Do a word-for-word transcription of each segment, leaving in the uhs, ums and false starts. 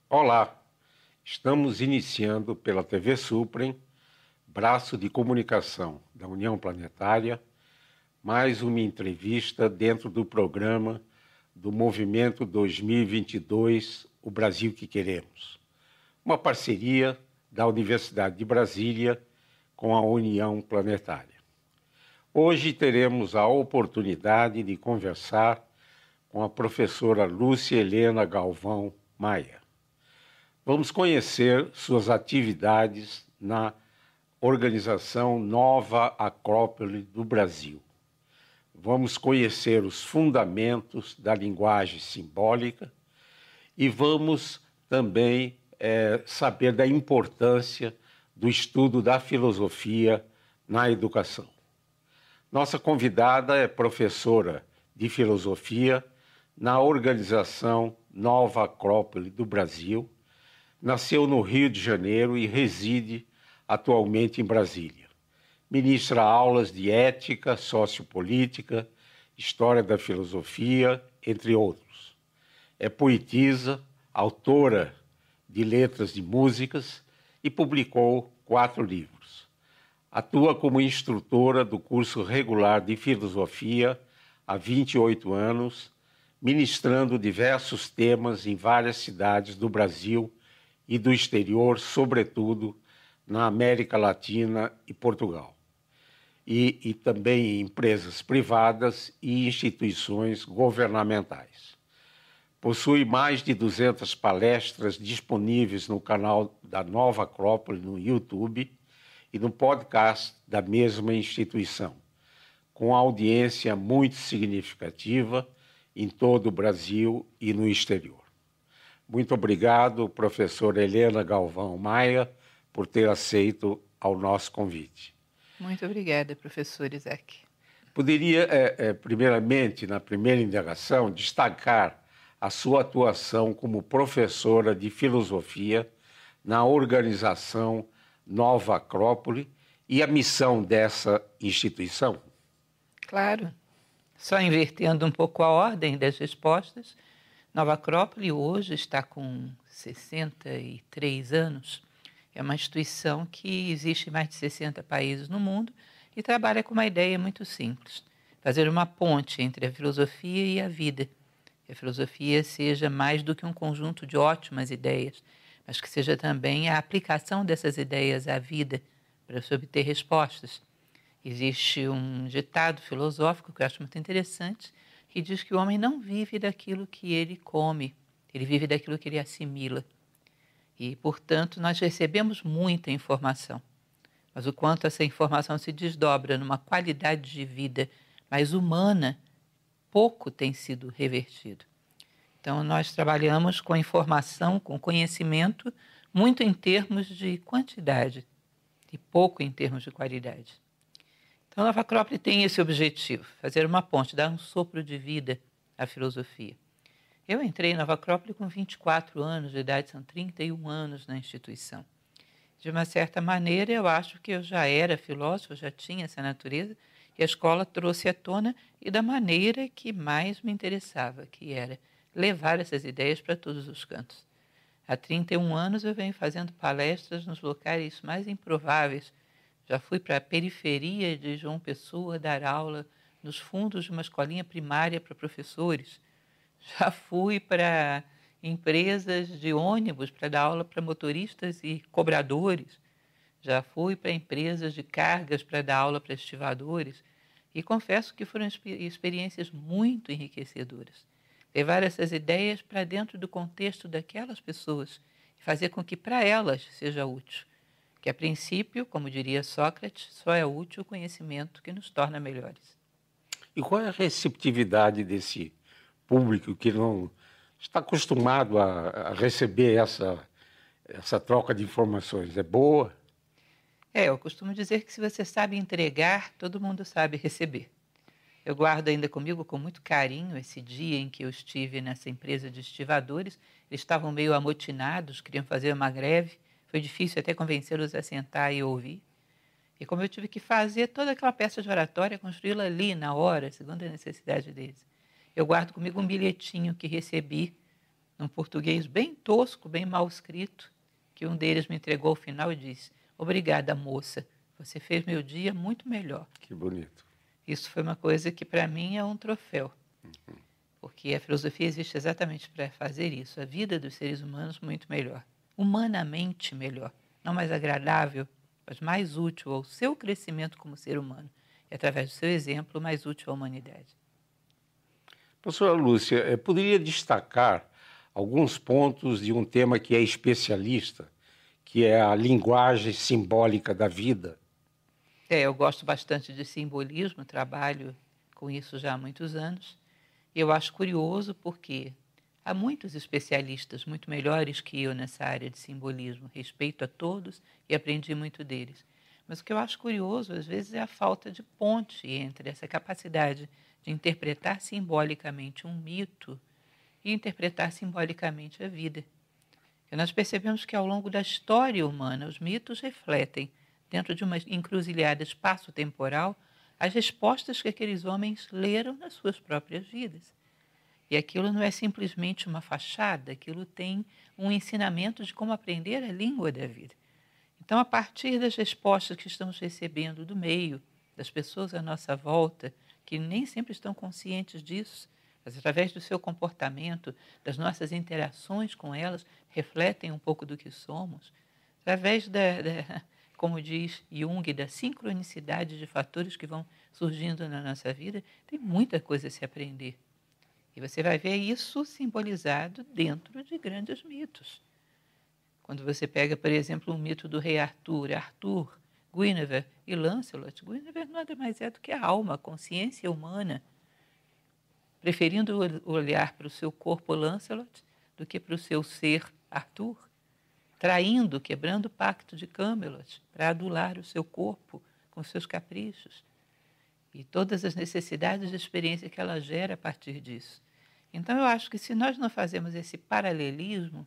Olá, estamos iniciando pela T V Suprem, braço de comunicação da União Planetária, mais uma entrevista dentro do programa do Movimento dois mil e vinte e dois, O Brasil que Queremos, uma parceria da Universidade de Brasília com a União Planetária. Hoje teremos a oportunidade de conversar com a professora Lúcia Helena Galvão Maia. Vamos conhecer suas atividades na organização Nova Acrópole do Brasil. Vamos conhecer os fundamentos da linguagem simbólica e vamos também é, saber da importância do estudo da filosofia na educação. Nossa convidada é professora de filosofia na organização Nova Acrópole do Brasil. Nasceu no Rio de Janeiro e reside atualmente em Brasília. Ministra aulas de ética, sociopolítica, história da filosofia, entre outros. É poetisa, autora de letras de músicas e publicou quatro livros. Atua como instrutora do curso regular de filosofia há vinte e oito anos, ministrando diversos temas em várias cidades do Brasil e do exterior, sobretudo na América Latina e Portugal, e, e também em empresas privadas e instituições governamentais. Possui mais de duzentas palestras disponíveis no canal da Nova Acrópole no YouTube e no podcast da mesma instituição, com audiência muito significativa em todo o Brasil e no exterior. Muito obrigado, professora Helena Galvão Maia, por ter aceito ao nosso convite. Muito obrigada, professor Isaac. Poderia, é, é, primeiramente, na primeira indagação, destacar a sua atuação como professora de filosofia na organização Nova Acrópole e a missão dessa instituição? Claro. Só invertendo um pouco a ordem das respostas, Nova Acrópole hoje está com sessenta e três anos. É uma instituição que existe em mais de sessenta países no mundo e trabalha com uma ideia muito simples: fazer uma ponte entre a filosofia e a vida. Que a filosofia seja mais do que um conjunto de ótimas ideias, mas que seja também a aplicação dessas ideias à vida para se obter respostas. Existe um ditado filosófico que eu acho muito interessante, que diz que o homem não vive daquilo que ele come, ele vive daquilo que ele assimila. E, portanto, nós recebemos muita informação, mas o quanto essa informação se desdobra numa qualidade de vida mais humana, pouco tem sido revertido. Então, nós trabalhamos com informação, com conhecimento, muito em termos de quantidade e pouco em termos de qualidade. Então, a Nova Acrópole tem esse objetivo, fazer uma ponte, dar um sopro de vida à filosofia. Eu entrei em Nova Acrópole com vinte e quatro anos de idade, são trinta e um anos na instituição. De uma certa maneira, eu acho que eu já era filósofo, já tinha essa natureza, e a escola trouxe à tona e da maneira que mais me interessava, que era levar essas ideias para todos os cantos. Há trinta e um anos eu venho fazendo palestras nos locais mais improváveis. Já fui para a periferia de João Pessoa dar aula nos fundos de uma escolinha primária para professores. Já fui para empresas de ônibus para dar aula para motoristas e cobradores. Já fui para empresas de cargas para dar aula para estivadores. E confesso que foram experiências muito enriquecedoras. Levar essas ideias para dentro do contexto daquelas pessoas e fazer com que para elas seja útil. Que, a princípio, como diria Sócrates, só é útil o conhecimento que nos torna melhores. E qual é a receptividade desse público que não está acostumado a, a receber essa, essa troca de informações? É boa? É, eu costumo dizer que se você sabe entregar, todo mundo sabe receber. Eu guardo ainda comigo com muito carinho esse dia em que eu estive nessa empresa de estivadores. Eles estavam meio amotinados, queriam fazer uma greve. Foi difícil até convencê-los a sentar e ouvir. E como eu tive que fazer toda aquela peça de oratória, construí-la ali, na hora, segundo a necessidade deles. Eu guardo comigo um bilhetinho que recebi num português bem tosco, bem mal escrito, que um deles me entregou ao final e disse: obrigada, moça, você fez meu dia muito melhor. Que bonito. Isso foi uma coisa que para mim é um troféu, uhum. Porque a filosofia existe exatamente para fazer isso, a vida dos seres humanos muito melhor, humanamente melhor, não mais agradável, mas mais útil ao seu crescimento como ser humano, e através do seu exemplo, mais útil à humanidade. Professora Lúcia, poderia destacar alguns pontos de um tema que é especialista, que é a linguagem simbólica da vida? É, eu gosto bastante de simbolismo, trabalho com isso já há muitos anos. E eu acho curioso porque há muitos especialistas muito melhores que eu nessa área de simbolismo. Respeito a todos e aprendi muito deles. Mas o que eu acho curioso, às vezes, é a falta de ponte entre essa capacidade de interpretar simbolicamente um mito e interpretar simbolicamente a vida. E nós percebemos que, ao longo da história humana, os mitos refletem, dentro de uma encruzilhada espaço-temporal, as respostas que aqueles homens leram nas suas próprias vidas. E aquilo não é simplesmente uma fachada, aquilo tem um ensinamento de como aprender a língua da vida. Então, a partir das respostas que estamos recebendo do meio, das pessoas à nossa volta, que nem sempre estão conscientes disso, mas através do seu comportamento, das nossas interações com elas, refletem um pouco do que somos, através da, da como diz Jung, da sincronicidade de fatores que vão surgindo na nossa vida, tem muita coisa a se aprender. E você vai ver isso simbolizado dentro de grandes mitos. Quando você pega, por exemplo, o mito do rei Arthur, Arthur, Guinevere e Lancelot, Guinevere nada mais é do que a alma, a consciência humana, preferindo olhar para o seu corpo Lancelot do que para o seu ser Arthur, traindo, quebrando o pacto de Camelot para adular o seu corpo com seus caprichos e todas as necessidades de experiência que ela gera a partir disso. Então, eu acho que se nós não fazemos esse paralelismo,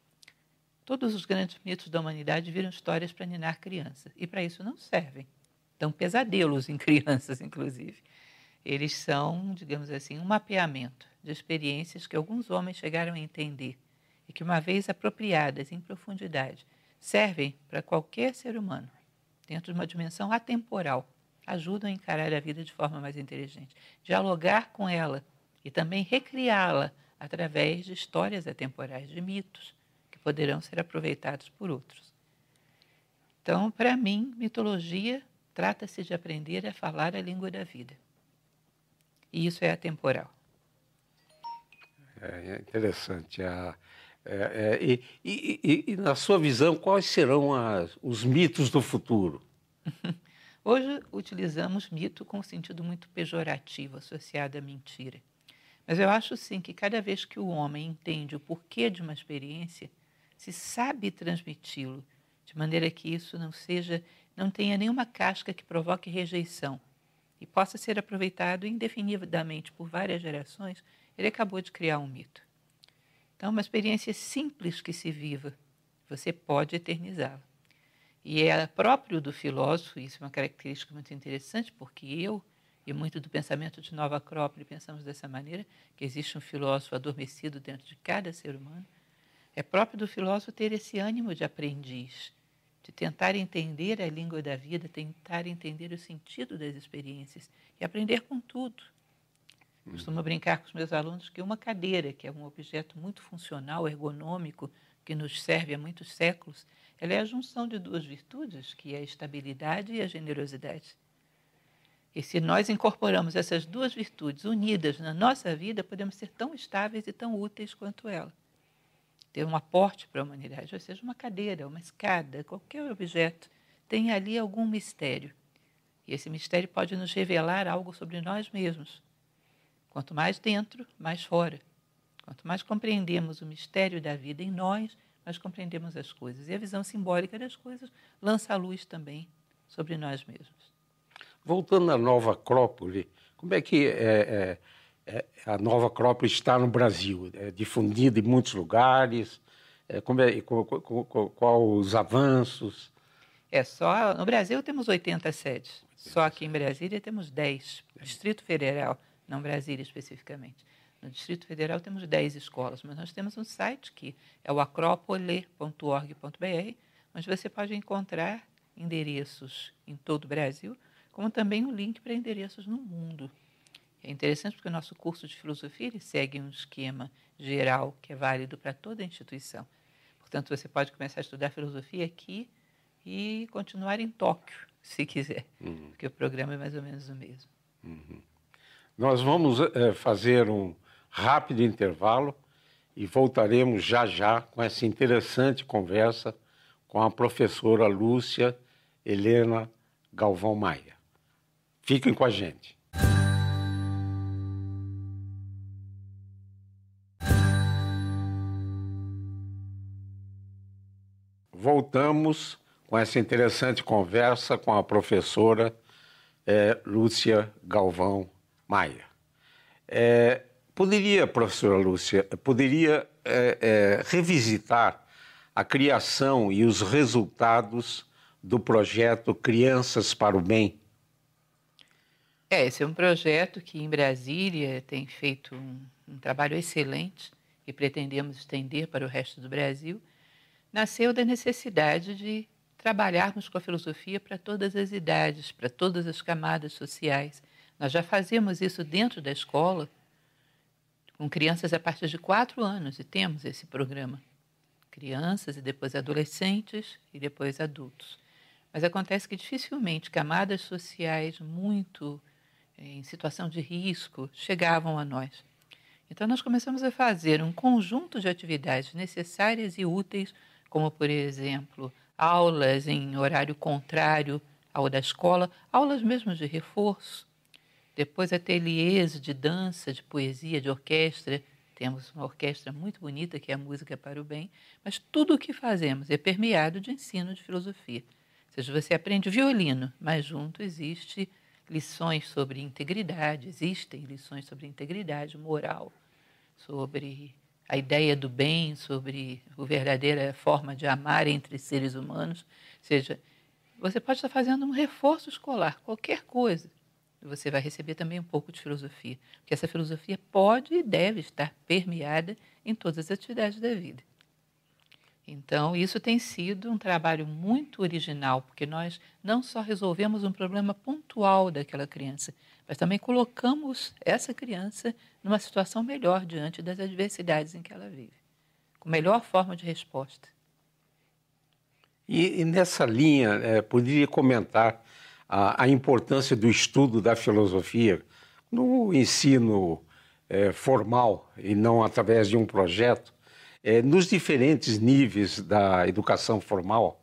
todos os grandes mitos da humanidade viram histórias para ninar crianças, e para isso não servem. Dão pesadelos em crianças, inclusive. Eles são, digamos assim, um mapeamento de experiências que alguns homens chegaram a entender e que, uma vez apropriadas em profundidade, servem para qualquer ser humano, dentro de uma dimensão atemporal, ajudam a encarar a vida de forma mais inteligente, dialogar com ela e também recriá-la através de histórias atemporais, de mitos, que poderão ser aproveitados por outros. Então, para mim, mitologia trata-se de aprender a falar a língua da vida. E isso é atemporal. É interessante. A, é, é, e, e, e, na sua visão, quais serão as, os mitos do futuro? Hoje utilizamos mito com um sentido muito pejorativo, associado à mentira. Mas eu acho, sim, que cada vez que o homem entende o porquê de uma experiência, se sabe transmiti-lo, de maneira que isso não seja, não tenha nenhuma casca que provoque rejeição e possa ser aproveitado indefinidamente por várias gerações, ele acabou de criar um mito. Então, uma experiência simples que se viva, você pode eternizá-la. E é próprio do filósofo, isso é uma característica muito interessante, porque eu e muito do pensamento de Nova Acrópole pensamos dessa maneira, que existe um filósofo adormecido dentro de cada ser humano. É próprio do filósofo ter esse ânimo de aprendiz, de tentar entender a língua da vida, tentar entender o sentido das experiências e aprender com tudo. Hum. Costumo brincar com os meus alunos que uma cadeira, que é um objeto muito funcional, ergonômico, que nos serve há muitos séculos, ela é a junção de duas virtudes, que é a estabilidade e a generosidade. E se nós incorporamos essas duas virtudes unidas na nossa vida, podemos ser tão estáveis e tão úteis quanto ela. Ter um aporte para a humanidade, ou seja, uma cadeira, uma escada, qualquer objeto, tem ali algum mistério. E esse mistério pode nos revelar algo sobre nós mesmos. Quanto mais dentro, mais fora. Quanto mais compreendemos o mistério da vida em nós, mais compreendemos as coisas. E a visão simbólica das coisas lança a luz também sobre nós mesmos. Voltando à Nova Acrópole, como é que é, é, é, a Nova Acrópole está no Brasil? É difundida em muitos lugares? É, como é, qual, qual, qual, qual os avanços? É só, no Brasil temos oitenta sedes. Só aqui em Brasília temos dez. Distrito Federal, não Brasília especificamente. No Distrito Federal temos dez escolas, mas nós temos um site que é o acropole ponto org ponto br, onde você pode encontrar endereços em todo o Brasil, como também um link para endereços no mundo. É interessante porque o nosso curso de filosofia ele segue um esquema geral que é válido para toda a instituição. Portanto, você pode começar a estudar filosofia aqui e continuar em Tóquio, se quiser, uhum. porque o programa é mais ou menos o mesmo. Uhum. Nós vamos é, fazer um rápido intervalo e voltaremos já já com essa interessante conversa com a professora Lúcia Helena Galvão Maia. Fiquem com a gente. Voltamos com essa interessante conversa com a professora é, Lúcia Galvão Maia. É, poderia, professora Lúcia, poderia é, é, revisitar a criação e os resultados do projeto Crianças para o Bem? É, esse é um projeto que em Brasília tem feito um, um trabalho excelente e pretendemos estender para o resto do Brasil. Nasceu da necessidade de trabalharmos com a filosofia para todas as idades, para todas as camadas sociais. Nós já fazemos isso dentro da escola, com crianças a partir de quatro anos, e temos esse programa. Crianças e depois adolescentes e depois adultos. Mas acontece que dificilmente camadas sociais muito em situação de risco chegavam a nós. Então nós começamos a fazer um conjunto de atividades necessárias e úteis, como, por exemplo, aulas em horário contrário ao da escola, aulas mesmo de reforço, depois ateliês de dança, de poesia, de orquestra. Temos uma orquestra muito bonita, que é a Música para o Bem, mas tudo o que fazemos é permeado de ensino de filosofia. Ou seja, você aprende violino, mas junto existe lições sobre integridade, existem lições sobre integridade moral, sobre a ideia do bem, sobre a verdadeira forma de amar entre seres humanos. Ou seja, você pode estar fazendo um reforço escolar, qualquer coisa. Você vai receber também um pouco de filosofia, porque essa filosofia pode e deve estar permeada em todas as atividades da vida. Então, isso tem sido um trabalho muito original, porque nós não só resolvemos um problema pontual daquela criança, mas também colocamos essa criança numa situação melhor diante das adversidades em que ela vive, com melhor forma de resposta. E, e nessa linha, é, poderia comentar a, a importância do estudo da filosofia no ensino é, formal e não através de um projeto, é, nos diferentes níveis da educação formal?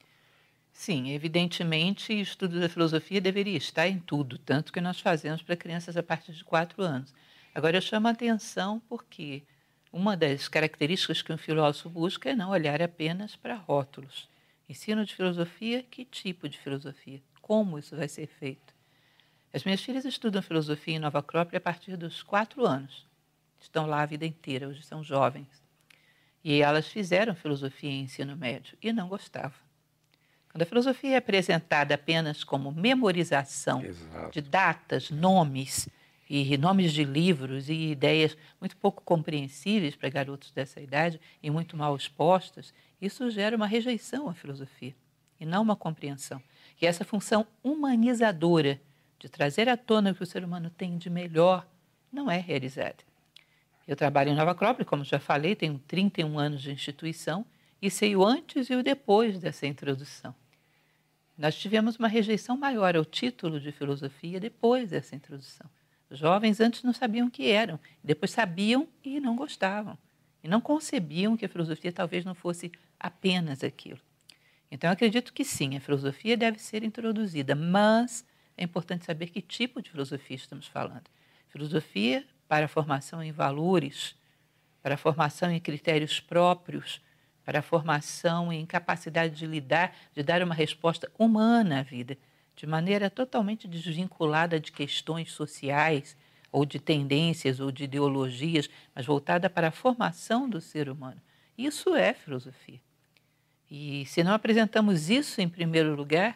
Sim, evidentemente, o estudo da filosofia deveria estar em tudo, tanto que nós fazemos para crianças a partir de quatro anos. Agora, eu chamo a atenção porque uma das características que um filósofo busca é não olhar apenas para rótulos. Ensino de filosofia, que tipo de filosofia? Como isso vai ser feito? As minhas filhas estudam filosofia em Nova Acrópole a partir dos quatro anos. Estão lá a vida inteira, hoje são jovens. E elas fizeram filosofia em ensino médio e não gostavam. Quando a filosofia é apresentada apenas como memorização Exato. de datas, nomes, e nomes de livros e ideias muito pouco compreensíveis para garotos dessa idade e muito mal expostas, isso gera uma rejeição à filosofia e não uma compreensão. E essa função humanizadora de trazer à tona o que o ser humano tem de melhor não é realizada. Eu trabalho em Nova Acrópole, como já falei, tenho trinta e um anos de instituição e sei o antes e o depois dessa introdução. Nós tivemos uma rejeição maior ao título de filosofia depois dessa introdução. Os jovens antes não sabiam o que eram, depois sabiam e não gostavam. E não concebiam que a filosofia talvez não fosse apenas aquilo. Então, eu acredito que sim, a filosofia deve ser introduzida, mas é importante saber que tipo de filosofia estamos falando. Filosofia para a formação em valores, para a formação em critérios próprios, para a formação em capacidade de lidar, de dar uma resposta humana à vida, de maneira totalmente desvinculada de questões sociais, ou de tendências, ou de ideologias, mas voltada para a formação do ser humano. Isso é filosofia. E se não apresentamos isso em primeiro lugar,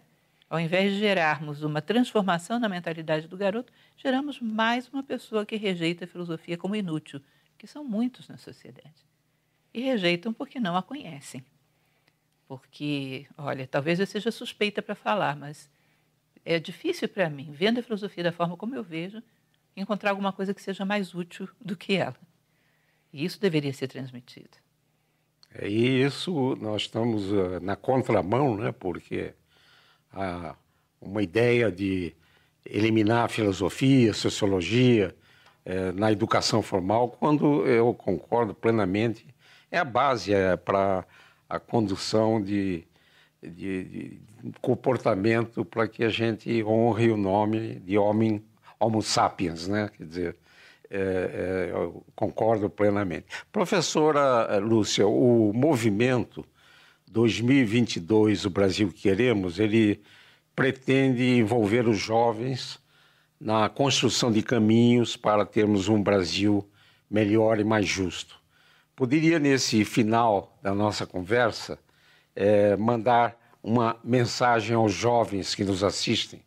Ao invés de gerarmos uma transformação na mentalidade do garoto, geramos mais uma pessoa que rejeita a filosofia como inútil, que são muitos na sociedade. E rejeitam porque não a conhecem. Porque, olha, talvez eu seja suspeita para falar, mas é difícil para mim, vendo a filosofia da forma como eu vejo, encontrar alguma coisa que seja mais útil do que ela. E isso deveria ser transmitido. É, e isso nós estamos uh, na contramão, né? Porque há uma ideia de eliminar a filosofia, a sociologia eh, na educação formal, quando eu concordo plenamente, é a base é, para a condução de, de, de comportamento para que a gente honre o nome de homem, Homo sapiens, né? Quer dizer, é, é, eu concordo plenamente. Professora Lúcia, o movimento dois mil e vinte e dois, o Brasil que Queremos, ele pretende envolver os jovens na construção de caminhos para termos um Brasil melhor e mais justo. Poderia, nesse final da nossa conversa, é, mandar uma mensagem aos jovens que nos assistem?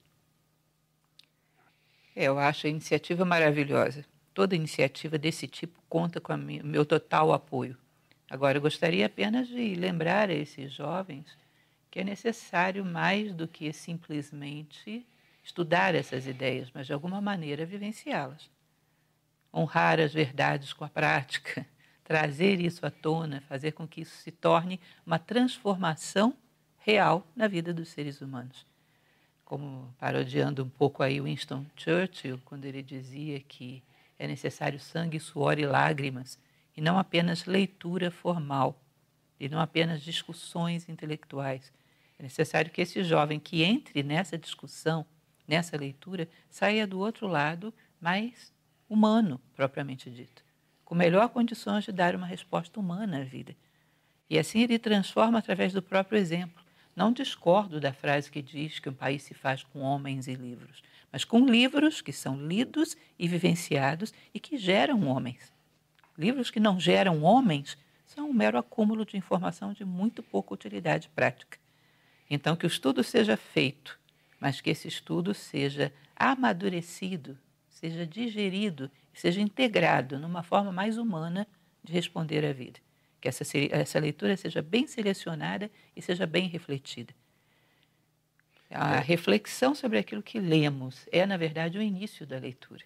É, eu acho a iniciativa maravilhosa. Toda iniciativa desse tipo conta com o meu total apoio. Agora, eu gostaria apenas de lembrar a esses jovens que é necessário mais do que simplesmente estudar essas ideias, mas de alguma maneira vivenciá-las. Honrar as verdades com a prática, trazer isso à tona, fazer com que isso se torne uma transformação real na vida dos seres humanos. Como parodiando um pouco aí Winston Churchill, quando ele dizia que é necessário sangue, suor e lágrimas, e não apenas leitura formal, e não apenas discussões intelectuais. É necessário que esse jovem que entre nessa discussão, nessa leitura, saia do outro lado mais humano, propriamente dito, com melhor condições de dar uma resposta humana à vida. E assim ele transforma através do próprio exemplo. Não discordo da frase que diz que um país se faz com homens e livros, mas com livros que são lidos e vivenciados e que geram homens. Livros que não geram homens são um mero acúmulo de informação de muito pouca utilidade prática. Então, que o estudo seja feito, mas que esse estudo seja amadurecido, seja digerido, seja integrado numa forma mais humana de responder à vida. Que essa, essa leitura seja bem selecionada e seja bem refletida. A é. reflexão sobre aquilo que lemos é, na verdade, o início da leitura.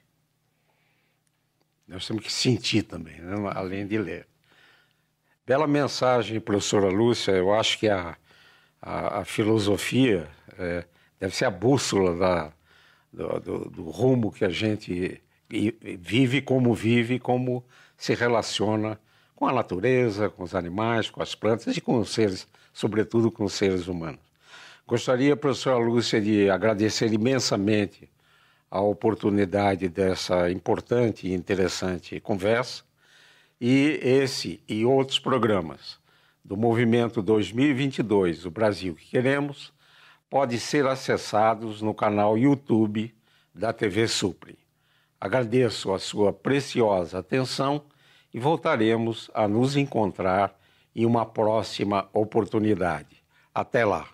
Nós temos que sentir também, né? Além de ler. Bela mensagem, professora Lúcia. Eu acho que a, a, a filosofia é, deve ser a bússola da, do, do, do rumo que a gente vive, como vive, como se relaciona com a natureza, com os animais, com as plantas e com os seres, sobretudo com os seres humanos. Gostaria, professora Lúcia, de agradecer imensamente a oportunidade dessa importante e interessante conversa, e esse e outros programas do Movimento dois mil e vinte e dois, o Brasil que Queremos, podem ser acessados no canal YouTube da T V Suprem. Agradeço a sua preciosa atenção e voltaremos a nos encontrar em uma próxima oportunidade. Até lá!